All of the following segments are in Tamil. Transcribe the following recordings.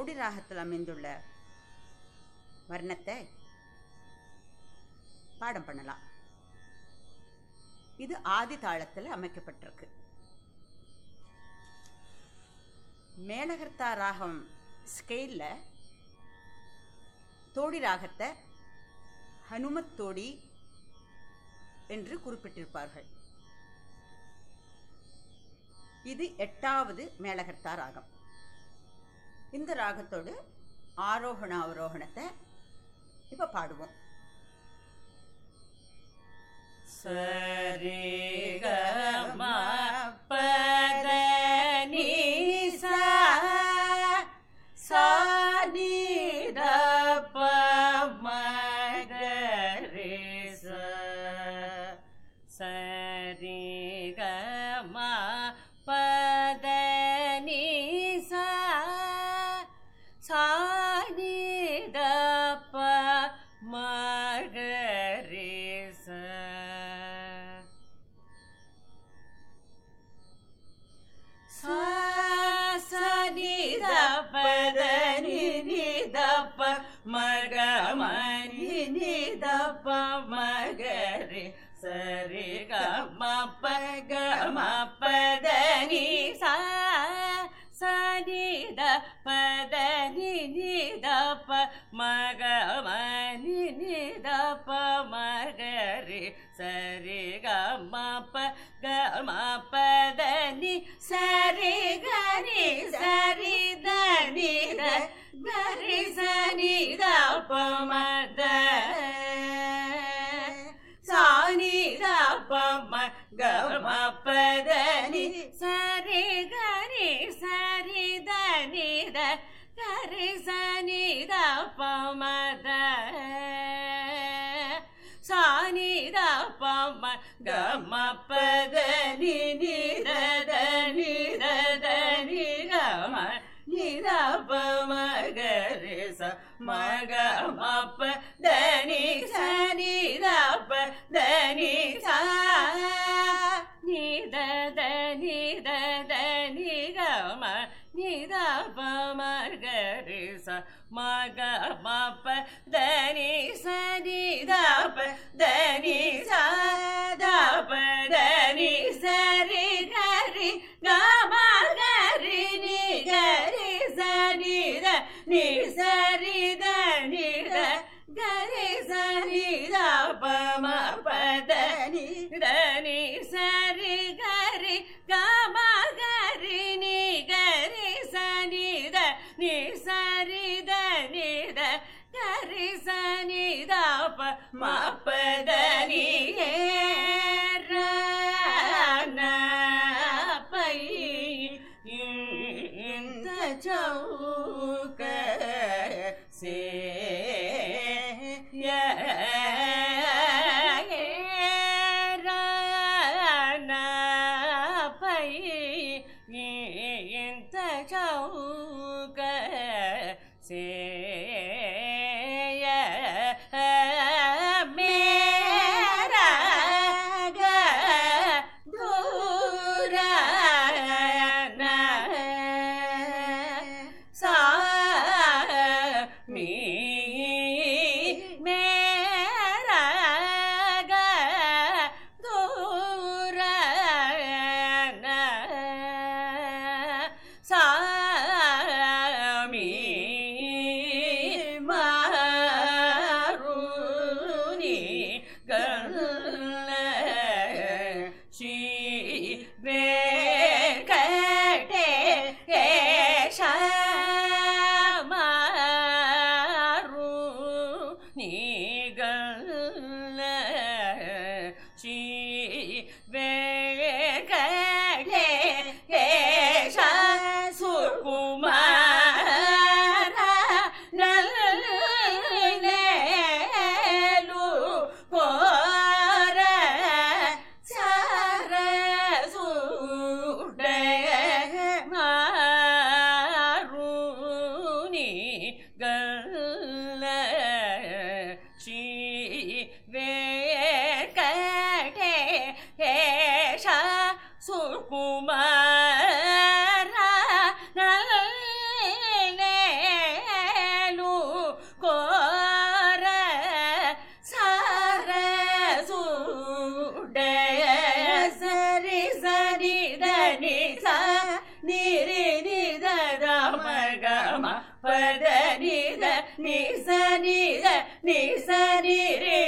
தோடி ராகத்தில் அமைந்துள்ள வர்ணத்தை பாடம் பண்ணலாம். இது ஆதி தாளத்தில் அமைக்கப்பட்டிருக்கு. மேளகர்த்தா ராகம் ஸ்கேலில் தோடி ராகத்தை ஹனுமத் தோடி என்று குறிப்பிட்டிருப்பார்கள். இது 8வது மேளகர்த்தா ராகம். இந்த ராகத்தோடு ஆரோகண அவரோகணத்தை இப்போ பாடுவோம். சரி க ம ப த நீ சா சா நீ த ப ம க ரே சா சரி க ம ப த நீ சா சா நீ த ப ம க ரே சா சா நீ த ப த நீ நீ த ப ம க ம நீ நீ த ப ம க ரே சரி க ம ப க ம ப த நீ சா சா நீ த ப த நீ நீ த ப ம க ம நீ நீ த ப ம க ரே சரி க ம ப க ம ப த நீ சரி க நீ சரி த நீ த க ரே ச நீ த ப ம த சா நீ த ப ம க ம ப த நீ சரி க நீ சரி த நீ த க ரே ச நீ த ப ம த சா நீ த ப ம க ம ப த நீ நீ த த நீ த த நீ க ம நீ த ப ம க ரே ச ம க ம ப த நீ ச நீ த ப த நீ சா நீ த த நீ த த நீ க ம நீ த ப ம க ரே ச ம க ம ப த நீ ச நீ த ப த நீ சா த ப த நீ ச ரே க ரே க ம க ரே நீ க ரே ச நீ த நீ ச ரே த நீ த க ரே ச நீ த ப ம ப த நீ த நீ ச ரே க ரே க ம க ரே நீ க ரே ச நீ த நீ ச ரே த நீ த க ரே ச நீ த ப ம ப த நீ ர ந பை இந்த சௌக சே ய ர ந பை இந்த சௌக சே ய மேரா க தூர ந சா மீ மேரா க தூர ந சா மீ பத நித நிச நித நிச நிரே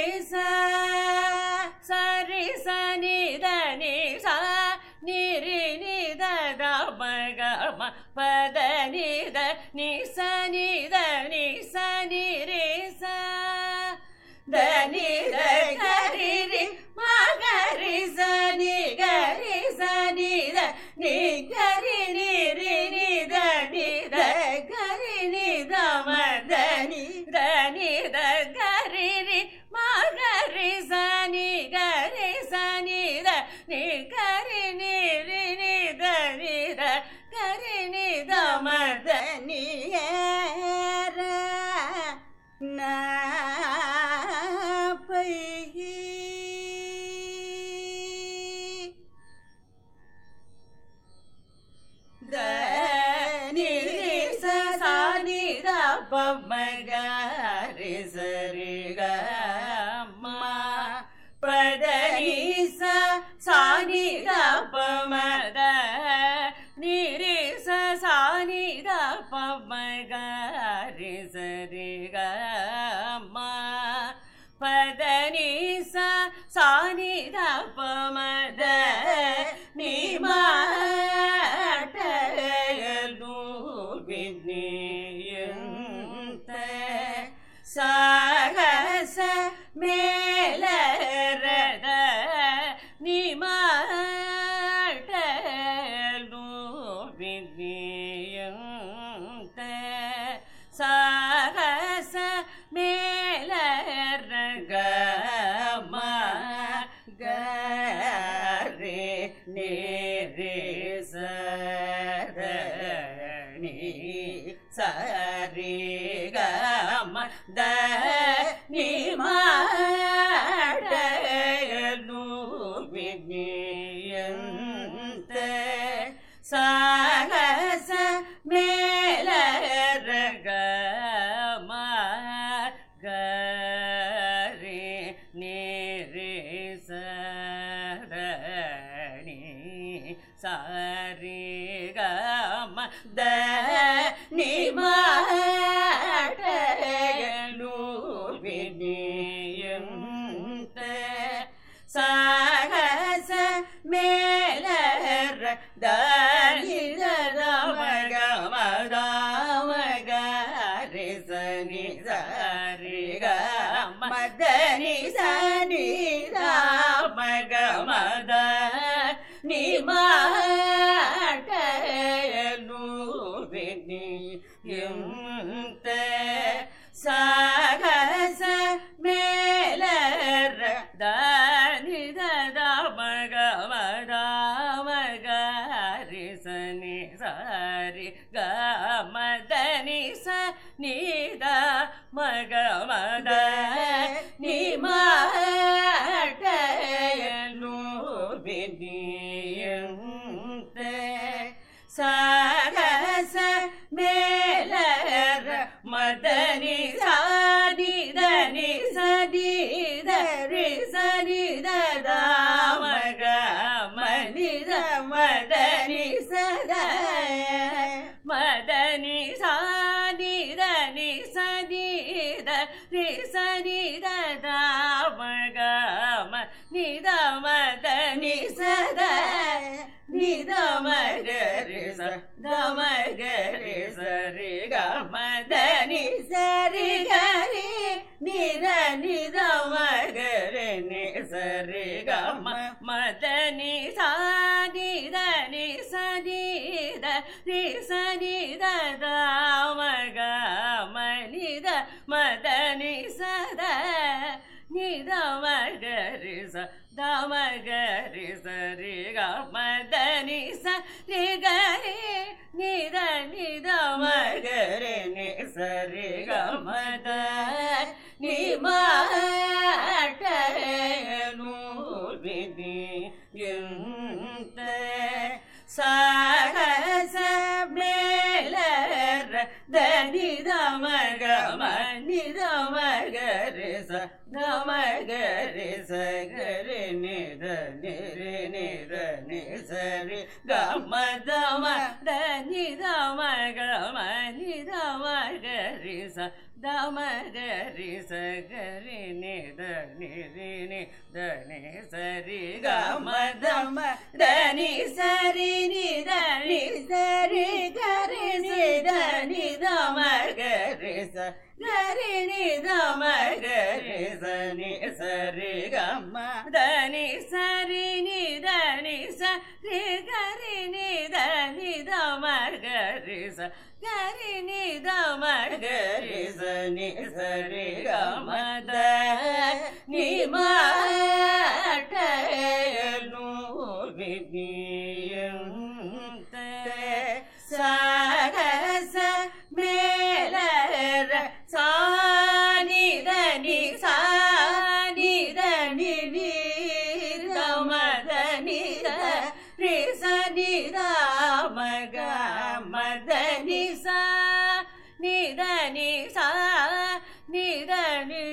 சரி சனித நிச நிரி நித கம பத நித நிச நித நிச நிரே தனித கரி மகரி சனி கரி சனித நி கரி நிரி நித நித கரி நித மதனி தனித கரி மகரி சனி கரி சனித நி கரி நிரி நித நித கரி நித மதனி மகரி சரி கமா பத நிச சானி பமத நிரி சானி பமகரி சரி கமா பத நிச சானி பமத நிமா சாகச மேலரத நிமாட்டலு விதியந்த சாகச மேலரக மகரே நேரே சரணி சரி கம த நிமாடலு விதியந்த சாகச மேலரக மகரே நேரே சரணி சரி கம த நிமாடலு விதியந்த சாகச மேலர தனித மகமதாமகரி சனி சரி கமதனி சனி மகமத நிமாடலு விதியந்த சாகச மேலர தனித மகமதாமகரி சனி சரி கமதனி ச நித மகமத நிமாடலு விதியந்த சாகச மேலர மதனி சாதித நிசதித ரிசனித தாமக மனித மதனி சத மதனி சாதித நிசதித ரிசனித தாமக நித மதனி சத நித மகரி தமகரி சரி கமதனி சரி கரி நித நித மகரி நி சரி கம மதனி சாதித நி சதித ரி சதித தாமக மனித மதனி சத நித மகரி ச தமகரி சரி கமதனி சரி கரி நித நித மகரி நி சரி கமத நிமாட்டலு விதியந்த சாகச மேலர தனித மகமனித மகரி ச தமகரி சகரி நித நிரி நித நிசரி கமதம தனித மகமனித மக தமகரி சகரி நிதனி ரினி தனி சரி கமதம தனி சரி நிதனி சரி கரி நிதனி தமகரி சரி நிதமகரி சனி சரி கம தனி சரி நிதனி சரி கரி நிதனி தமகரி சரி நிதமகரி சனி சரி கமத நிமட்டயலு விதியம் சகச மேலர சானிதனி சானிதனி நீதமதனி ரிசனி ராமக மதனி சா நிதனி சா நிதனி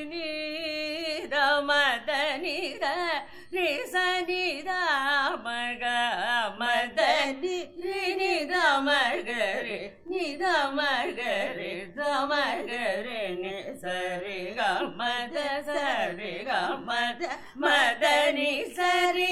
நீதமதனி ரிசனி ராமக மதனி நிதமகரி நிதமகரி தமகரி நி சரி கமத சரி கமத மதனி சரி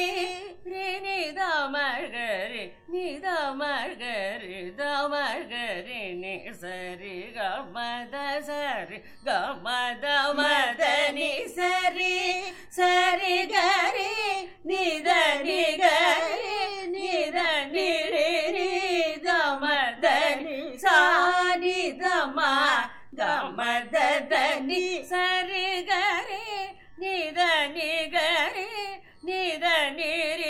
நிதமகரி நிதமகரி தமகரி நி சரி கமத சரி கமத மதனி சரி சரி கரி நிதனி கரி நிதனி நிதமதனி சானி தமா கமதனி சரி கரி நிதனி கரி நிதனி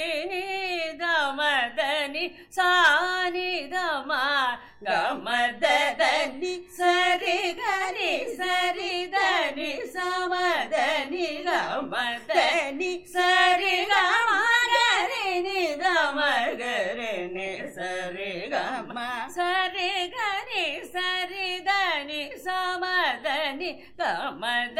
நிதமதனி சானி தமா கமதனி சரி கரி சரி தனி சமதனி கமதனி சரி கமகரி நிதமகரி நி சரி கம சரி கரி சரி தனி சமதனி கமத